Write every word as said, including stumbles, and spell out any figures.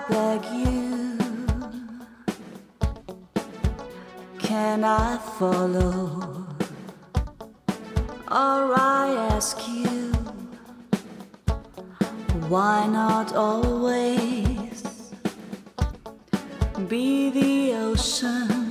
beg you, can I follow? Or I ask you, why not always be the ocean